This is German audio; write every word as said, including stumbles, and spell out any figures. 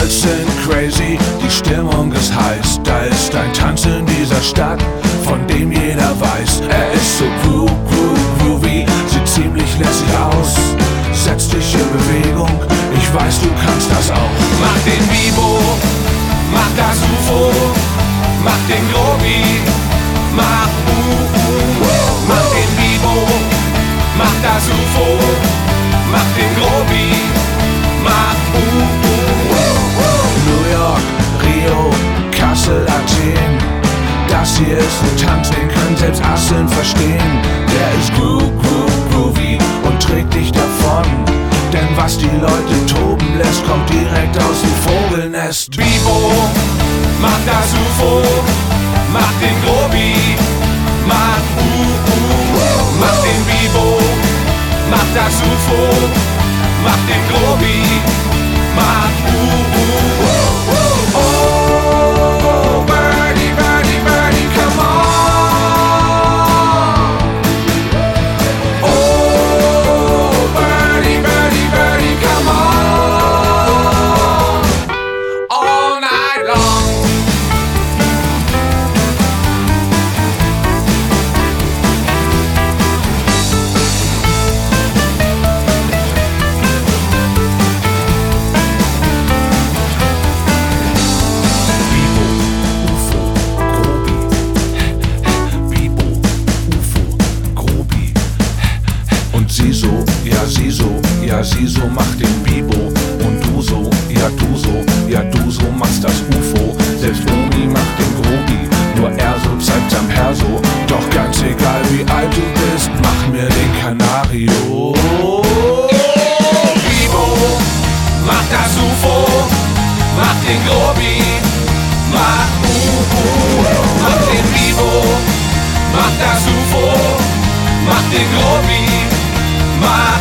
Girls sind crazy, die Stimmung ist heiß. Da ist ein Tanz in dieser Stadt, von dem jeder weiß. Er ist so groove, groove, groovy, sieht ziemlich lässig aus. Setz dich in Bewegung, ich weiß, du kannst das auch. Mach den Bibo, mach das U F O, mach den Grobi, mach U U. Mach den Bibo, mach das U F O, mach den Grobi, mach U U. New York, Rio, Kassel, Athen. Das hier ist ein Tanz, den können selbst Asseln verstehen. Der ist groove, groove, groovy und trägt dich davon. Denn was die Leute toben lässt, kommt direkt aus dem Vogelnest. Bibo, mach das U F O, mach den Grobi, mach U U. Mach den Bibo, mach das U F O, mach den Grobi, mach U U. Oh, Birdie, Birdie, Birdie, come on. Oh, Birdie, Birdie, Birdie, come on. All night long. Sie so, ja sie so, ja sie so macht den Bibo. Und du so, ja du so, ja du so machst das U F O. Selbst Omi macht den Grobi, nur er so zeigt am Perso. Doch ganz egal wie alt du bist, mach mir den Canario. Bibo, mach das U F O, mach den Grobi, mach U U. Mach den Bibo, mach das U F O, mach den Grobi, mach